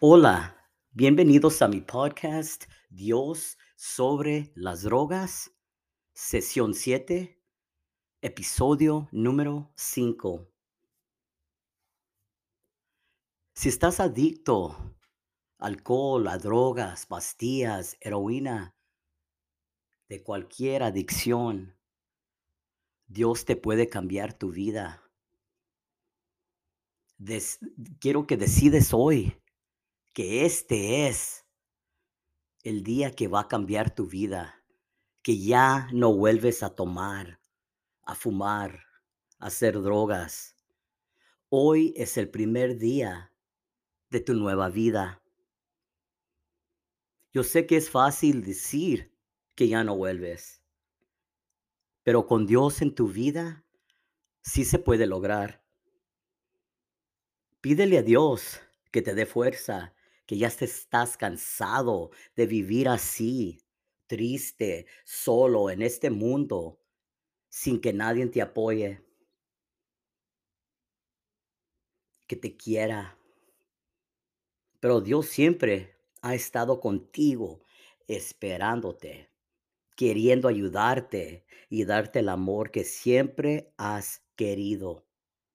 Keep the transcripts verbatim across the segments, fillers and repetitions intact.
Hola, bienvenidos a mi podcast Dios sobre las drogas, sesión siete, episodio número cinco. Si estás adicto a alcohol, a drogas, pastillas, heroína, de cualquier adicción, Dios te puede cambiar tu vida. Des- quiero que decides hoy que este es el día que va a cambiar tu vida, que ya no vuelves a tomar, a fumar, a hacer drogas. Hoy es el primer día de tu nueva vida. Yo sé que es fácil decir que ya no vuelves, pero con Dios en tu vida sí se puede lograr. Pídele a Dios que te dé fuerza, que ya te estás cansado de vivir así, triste, solo en este mundo, sin que nadie te apoye, que te quiera. Pero Dios siempre ha estado contigo, esperándote, queriendo ayudarte y darte el amor que siempre has querido.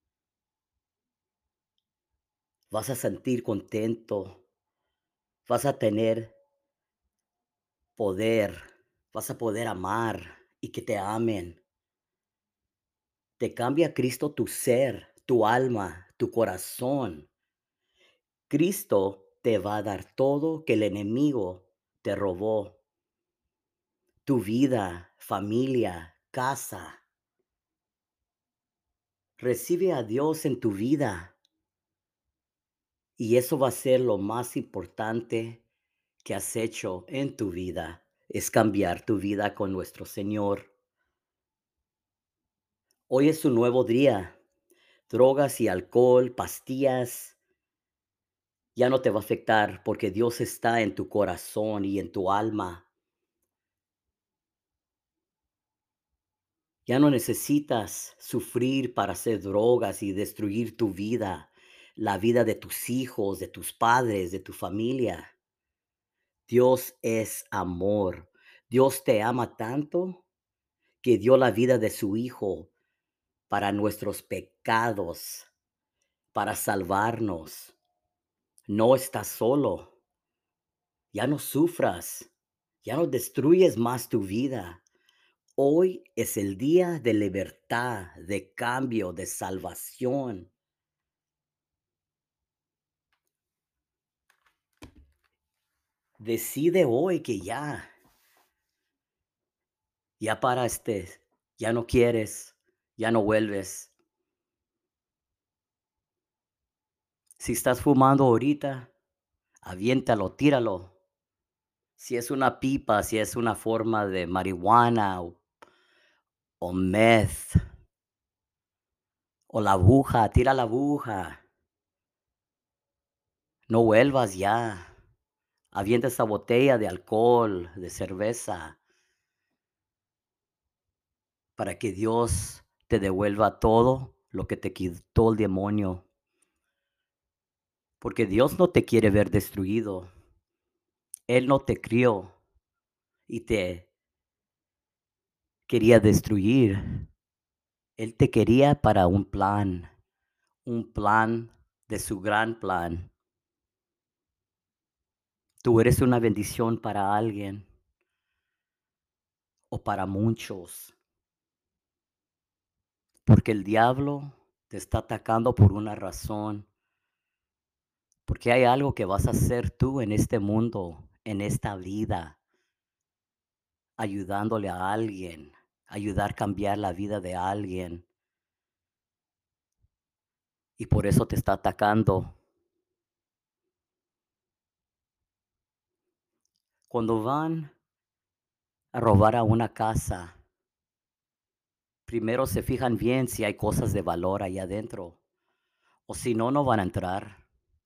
Vas a sentir contento, vas a tener poder, vas a poder amar y que te amen. Te cambia Cristo tu ser, tu alma, tu corazón. Cristo te va a dar todo que el enemigo te robó. Tu vida, familia, casa. Recibe a Dios en tu vida y eso va a ser lo más importante que has hecho en tu vida, es cambiar tu vida con nuestro Señor. Hoy es un nuevo día. Drogas y alcohol, pastillas, ya no te va a afectar porque Dios está en tu corazón y en tu alma. Ya no necesitas sufrir para hacer drogas y destruir tu vida, la vida de tus hijos, de tus padres, de tu familia. Dios es amor. Dios te ama tanto que dio la vida de su Hijo para nuestros pecados, para salvarnos. No estás solo. Ya no sufras. Ya no destruyes más tu vida. Hoy es el día de libertad, de cambio, de salvación. Decide hoy que ya, ya para este, ya no quieres, ya no vuelves. Si estás fumando ahorita, aviéntalo, tíralo. Si es una pipa, si es una forma de marihuana o, o meth, o la aguja, tira la aguja. No vuelvas ya. Avienta esa botella de alcohol, de cerveza, para que Dios te devuelva todo lo que te quitó el demonio. Porque Dios no te quiere ver destruido. Él no te crió y te quería destruir. Él te quería para un plan, un plan de su gran plan. Tú eres una bendición para alguien o para muchos, porque el diablo te está atacando por una razón, porque hay algo que vas a hacer tú en este mundo, en esta vida, ayudándole a alguien, ayudar a cambiar la vida de alguien, y por eso te está atacando. Cuando van a robar a una casa, primero se fijan bien si hay cosas de valor ahí adentro, o si no, no van a entrar.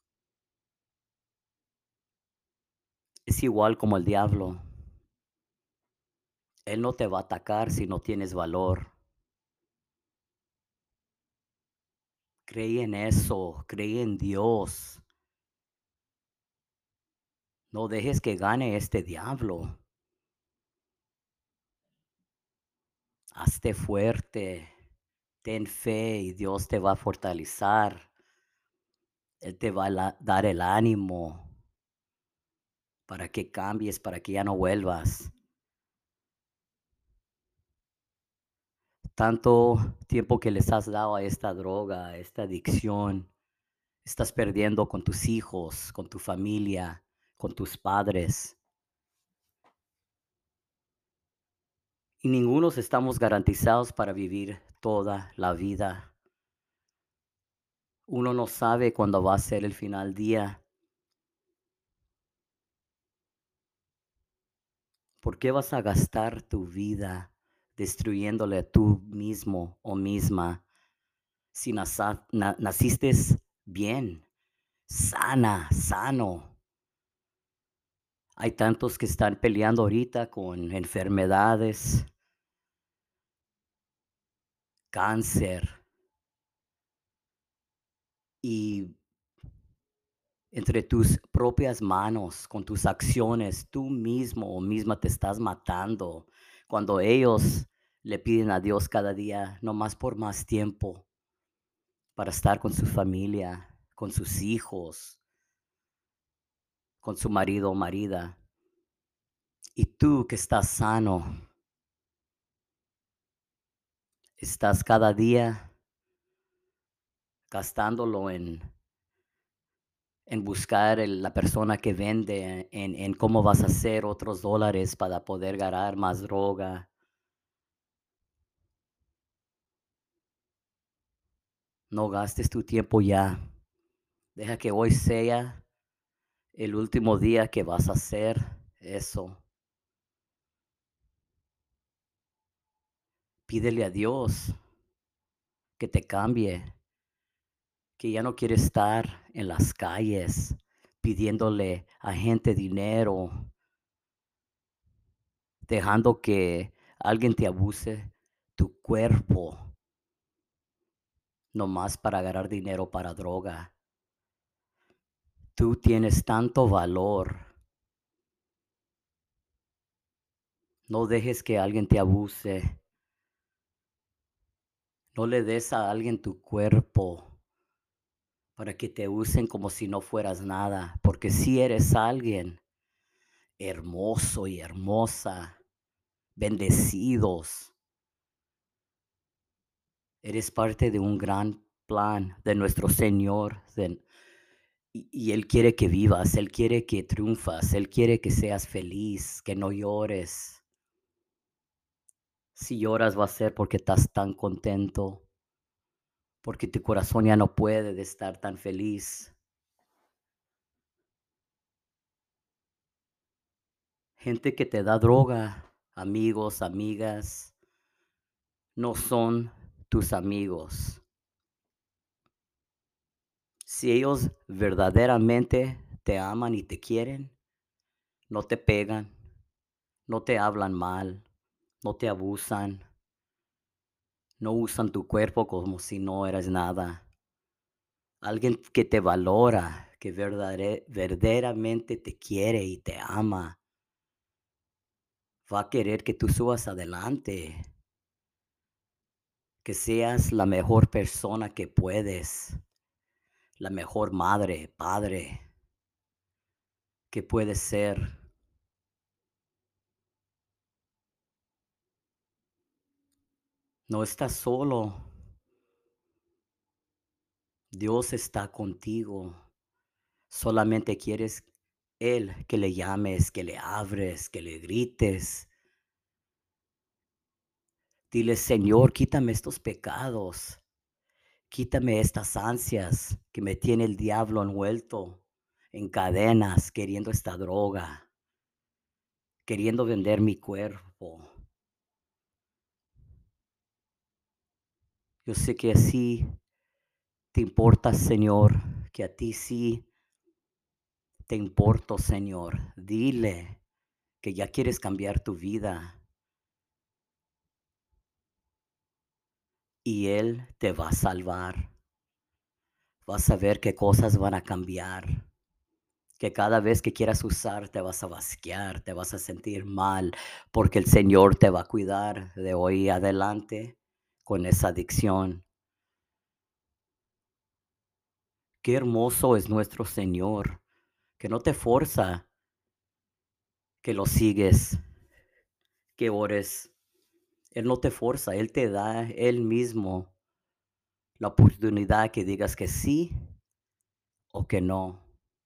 Es igual como el diablo. Él no te va a atacar si no tienes valor. Cree en eso, cree en Dios. No dejes que gane este diablo. Hazte fuerte, ten fe y Dios te va a fortalecer. Él te va a la- dar el ánimo para que cambies, para que ya no vuelvas. Tanto tiempo que les has dado a esta droga, a esta adicción, estás perdiendo con tus hijos, con tu familia, con tus padres. Y ninguno estamos garantizados para vivir toda la vida. Uno no sabe cuándo va a ser el final día. ¿Por qué vas a gastar tu vida destruyéndole a tú mismo o misma si nasa- na- naciste bien, sana, sano? Hay tantos que están peleando ahorita con enfermedades, cáncer y entre tus propias manos, con tus acciones, tú mismo o misma te estás matando cuando ellos le piden a Dios cada día, no más por más tiempo, para estar con su familia, con sus hijos, con su marido o marida. Y tú que estás sano, estás cada día gastándolo en, en buscar el- la persona que vende, en, en cómo vas a hacer otros dólares para poder ganar más droga. No gastes tu tiempo ya. Deja que hoy sea el último día que vas a hacer eso. Pídele a Dios que te cambie, que ya no quiere estar en las calles pidiéndole a gente dinero, dejando que alguien te abuse tu cuerpo nomás para ganar dinero para droga. Tú tienes tanto valor. No dejes que alguien te abuse. No le des a alguien tu cuerpo para que te usen como si no fueras nada, porque si eres alguien hermoso y hermosa, bendecidos, eres parte de un gran plan de nuestro Señor, de- y, y Él quiere que vivas, Él quiere que triunfas, Él quiere que seas feliz, que no llores. Si lloras va a ser porque estás tan contento, porque tu corazón ya no puede de estar tan feliz. Gente que te da droga, amigos, amigas, no son tus amigos. Si ellos verdaderamente te aman y te quieren, no te pegan, no te hablan mal, no te abusan, no usan tu cuerpo como si no eras nada. Alguien que te valora, que verdadere- verdaderamente te quiere y te ama, va a querer que tú subas adelante, que seas la mejor persona que puedes, la mejor madre, padre que puedes ser. No estás solo. Dios está contigo. Solamente quieres Él que le llames, que le abres, que le grites. Dile, Señor, quítame estos pecados. Quítame estas ansias que me tiene el diablo envuelto en cadenas, queriendo esta droga, queriendo vender mi cuerpo. Yo sé que así te importa, Señor, que a ti sí te importo, Señor. Dile que ya quieres cambiar tu vida y Él te va a salvar. Vas a ver qué cosas van a cambiar, que cada vez que quieras usar te vas a basquear, te vas a sentir mal, porque el Señor te va a cuidar de hoy adelante con esa adicción. Qué hermoso es nuestro Señor, que no te forza, que lo sigues, que ores. Él no te forza, Él te da Él mismo la oportunidad que digas que sí o que no.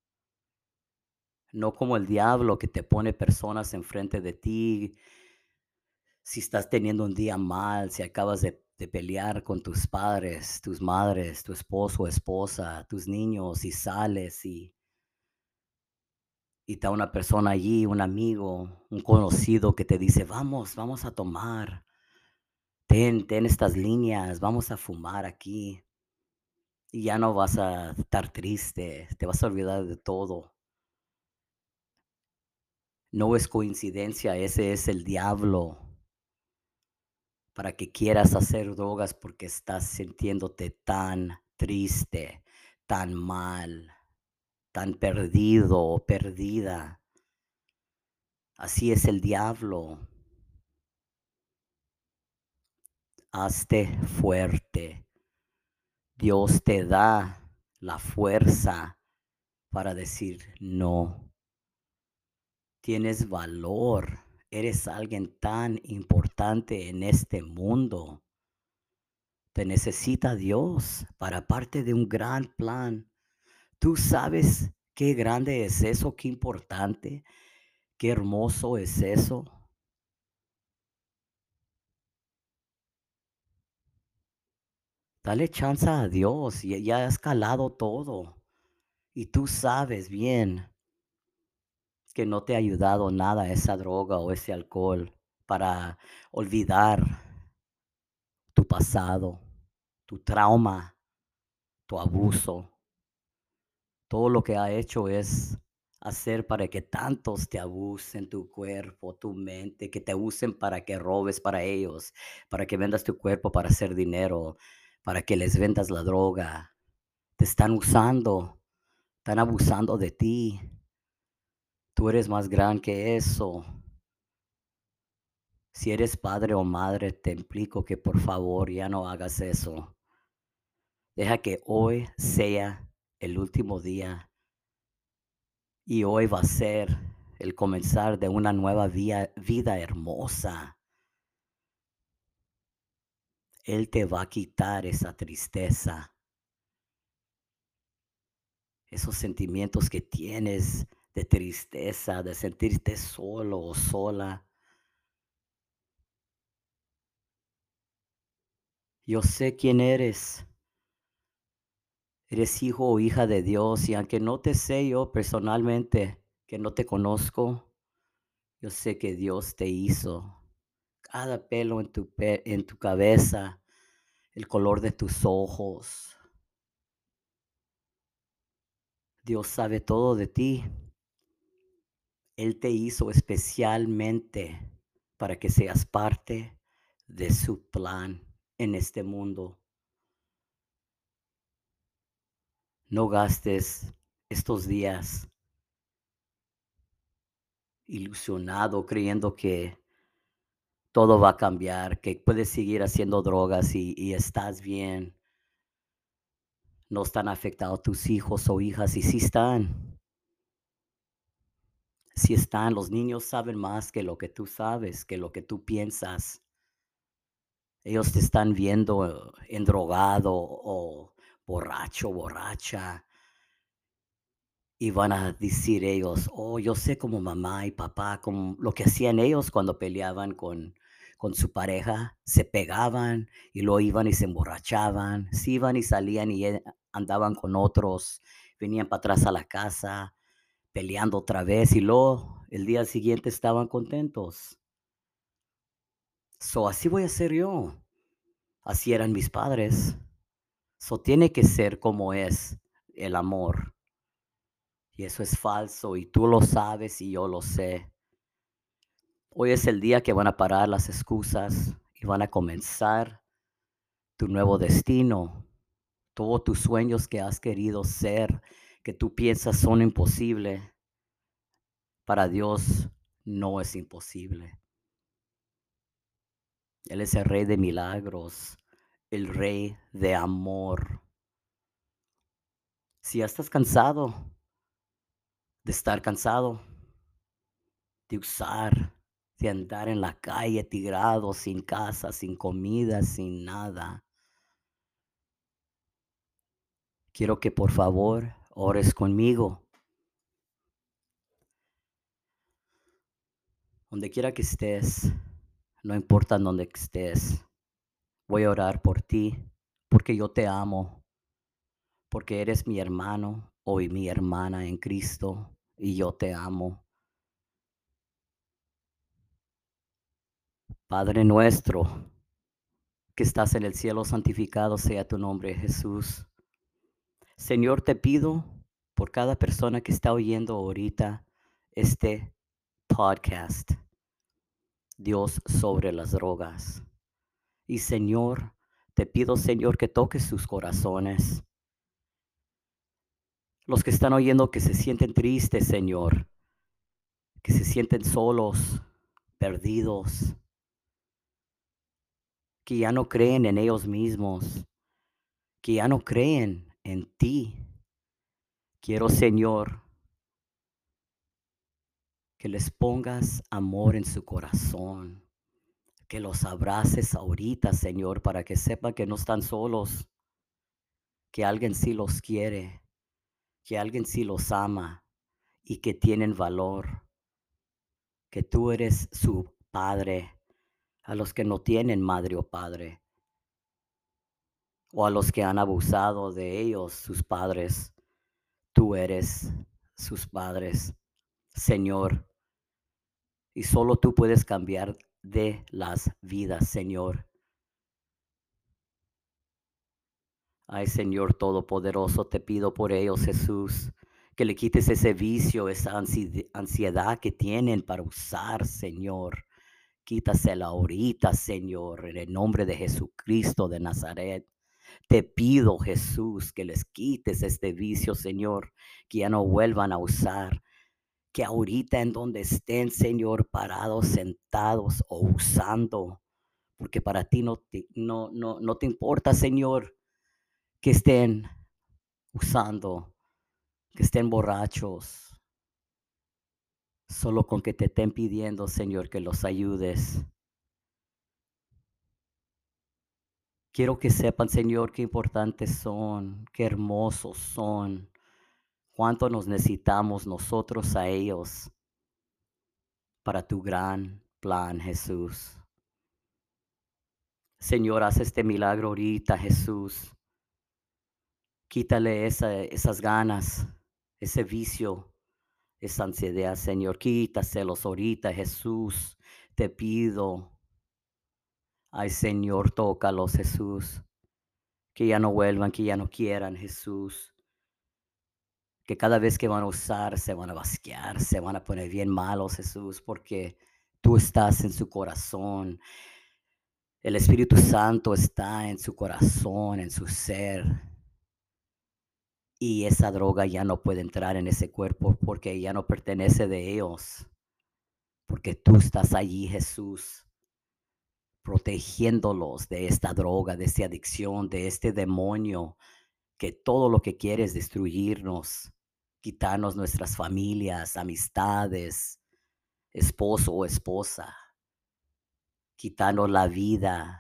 No como el diablo que te pone personas enfrente de ti. Si estás teniendo un día mal, si acabas de, de pelear con tus padres, tus madres, tu esposo o esposa, tus niños, y sales y, y está una persona allí, un amigo, un conocido que te dice, vamos, vamos a tomar, ten, ten estas líneas, vamos a fumar aquí. Y ya no vas a estar triste, te vas a olvidar de todo. No es coincidencia, ese es el diablo para que quieras hacer drogas porque estás sintiéndote tan triste, tan mal, tan perdido o perdida. Así es el diablo. Hazte fuerte. Dios te da la fuerza para decir no. Tienes valor. Eres alguien tan importante en este mundo. Te necesita Dios para parte de un gran plan. ¿Tú sabes qué grande es eso? Qué importante, qué hermoso es eso. Dale chance a Dios, ya, ya has calado todo. Y tú sabes bien que no te ha ayudado nada esa droga o ese alcohol para olvidar tu pasado, tu trauma, tu abuso. Todo lo que ha hecho es hacer para que tantos te abusen tu cuerpo, tu mente, que te usen para que robes para ellos, para que vendas tu cuerpo para hacer dinero, para que les vendas la droga. Te están usando, están abusando de ti. Tú eres más gran que eso. Si eres padre o madre, te implico que por favor ya no hagas eso. Deja que hoy sea el último día y hoy va a ser el comenzar de una nueva vía- vida hermosa. Él te va a quitar esa tristeza, esos sentimientos que tienes de tristeza, de sentirte solo o sola. Yo sé quién eres. Eres hijo o hija de Dios y aunque no te sé yo personalmente, que no te conozco, yo sé que Dios te hizo. Cada pelo en tu, pe- en tu cabeza, el color de tus ojos. Dios sabe todo de ti. Él te hizo especialmente para que seas parte de su plan en este mundo. No gastes estos días ilusionado creyendo que todo va a cambiar, que puedes seguir haciendo drogas y, y estás bien. No están afectados tus hijos o hijas y sí están. Sí están. Los niños saben más que lo que tú sabes, que lo que tú piensas. Ellos te están viendo endrogado o borracho, borracha, y van a decir ellos, oh, yo sé como mamá y papá, como lo que hacían ellos cuando peleaban con, con su pareja, se pegaban y luego iban y se emborrachaban, se iban y salían y eh, andaban con otros, venían para atrás a la casa, peleando otra vez y luego el día siguiente estaban contentos. So, así voy a ser yo. Así eran mis padres. So, tiene que ser como es el amor. Y eso es falso y tú lo sabes y yo lo sé. Hoy es el día que van a parar las excusas y van a comenzar tu nuevo destino. Todos tus sueños que has querido ser, que tú piensas son imposibles, para Dios no es imposible. Él es el Rey de milagros, el Rey de amor. Si ya estás cansado de estar cansado, de usar, de andar en la calle tirado, sin casa, sin comida, sin nada, quiero que por favor ores conmigo. Donde quiera que estés, no importa en dónde estés, voy a orar por ti, porque yo te amo, porque eres mi hermano o mi hermana en Cristo y yo te amo. Padre nuestro, que estás en el cielo, santificado sea tu nombre, Jesús. Señor, te pido por cada persona que está oyendo ahorita este podcast, Dios sobre las drogas. Y Señor, te pido, Señor, que toques sus corazones. Los que están oyendo que se sienten tristes, Señor, que se sienten solos, perdidos, que ya no creen en ellos mismos, que ya no creen en ti. Quiero, Señor, que les pongas amor en su corazón, que los abraces ahorita, Señor, para que sepan que no están solos, que alguien sí los quiere, que alguien sí los ama y que tienen valor, que tú eres su padre a los que no tienen madre o padre, o a los que han abusado de ellos, sus padres. Tú eres sus padres, Señor, y solo tú puedes cambiar de las vidas, Señor. Ay, Señor Todopoderoso, te pido por ellos, Jesús, que le quites ese vicio, esa ansi- ansiedad que tienen para usar, Señor. Quítasela ahorita, Señor, en el nombre de Jesucristo de Nazaret. Te pido, Jesús, que les quites este vicio, Señor, que ya no vuelvan a usar, que ahorita en donde estén, Señor, parados, sentados o usando, porque para ti no te, no, no, no te importa, Señor, que estén usando, que estén borrachos, solo con que te estén pidiendo, Señor, que los ayudes. Quiero que sepan, Señor, qué importantes son, qué hermosos son, cuánto nos necesitamos nosotros a ellos para tu gran plan, Jesús. Señor, haz este milagro ahorita, Jesús. Quítale esa, esas ganas, ese vicio, esa ansiedad, Señor. Quítaselos ahorita, Jesús. Te pido. Ay, Señor, tócalos, Jesús. Que ya no vuelvan, que ya no quieran, Jesús. Que cada vez que van a usar, se van a basquear, se van a poner bien malos, Jesús, porque tú estás en su corazón. El Espíritu Santo está en su corazón, en su ser. Y esa droga ya no puede entrar en ese cuerpo porque ya no pertenece de ellos. Porque tú estás allí, Jesús, protegiéndolos de esta droga, de esta adicción, de este demonio que todo lo que quiere es destruirnos, quitarnos nuestras familias, amistades, esposo o esposa, quitarnos la vida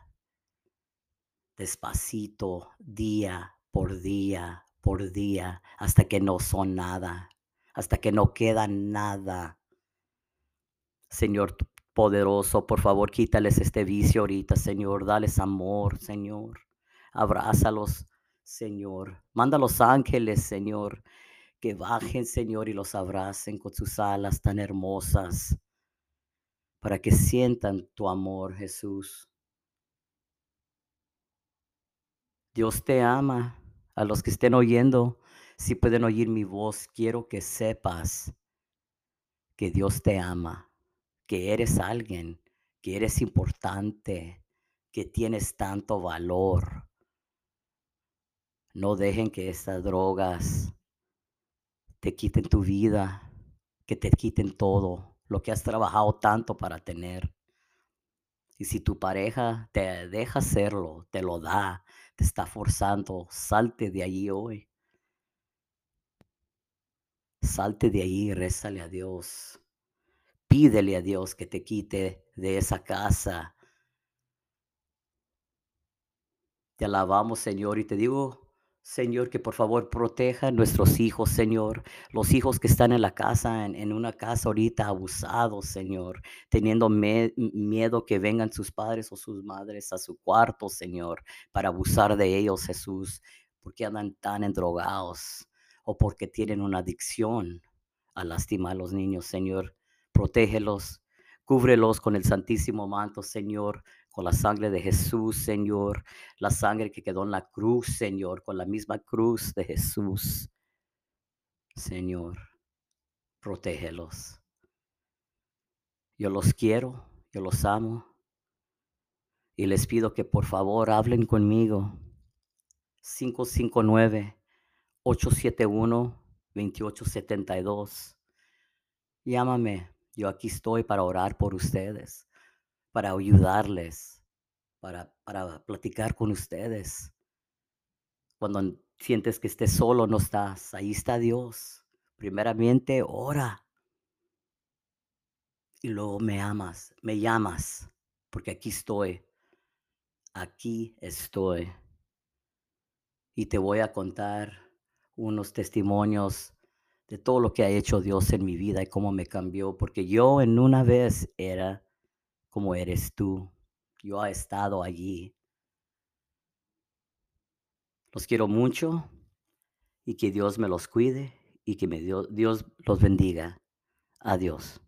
despacito, día por día, por día, hasta que no son nada, hasta que no queda nada. Señor t- poderoso, por favor, quítales este vicio ahorita, Señor, dales amor, Señor. Abrázalos, Señor. Manda a los ángeles, Señor, que bajen, Señor, y los abracen con sus alas tan hermosas, para que sientan tu amor, Jesús. Dios te ama. A los que estén oyendo, si pueden oír mi voz, quiero que sepas que Dios te ama, que eres alguien, que eres importante, que tienes tanto valor. No dejen que estas drogas te quiten tu vida, que te quiten todo lo que has trabajado tanto para tener. Y si tu pareja te deja hacerlo, te lo da, te está forzando, salte de allí hoy. Salte de allí y rézale a Dios. Pídele a Dios que te quite de esa casa. Te alabamos, Señor, y te digo, Señor, que por favor proteja a nuestros hijos, Señor. Los hijos que están en la casa, en, en una casa ahorita abusados, Señor, teniendo me- miedo que vengan sus padres o sus madres a su cuarto, Señor, para abusar de ellos, Jesús, porque andan tan endrogados o porque tienen una adicción a lastimar a los niños, Señor. Protégelos, cúbrelos con el santísimo manto, Señor, con la sangre de Jesús, Señor, la sangre que quedó en la cruz, Señor, con la misma cruz de Jesús. Señor, protégelos. Yo los quiero, yo los amo y les pido que por favor hablen conmigo. cinco cinco nueve, ocho siete uno, dos ocho siete dos. Llámame, yo aquí estoy para orar por ustedes, para ayudarles, para, para platicar con ustedes. Cuando sientes que estés solo, no estás. Ahí está Dios. Primeramente, ora y luego me amas, me llamas, porque aquí estoy, aquí estoy. Y te voy a contar unos testimonios de todo lo que ha hecho Dios en mi vida y cómo me cambió, porque yo en una vez era como eres tú. Yo he estado allí. Los quiero mucho y que Dios me los cuide y que me dio- Dios los bendiga. Adiós.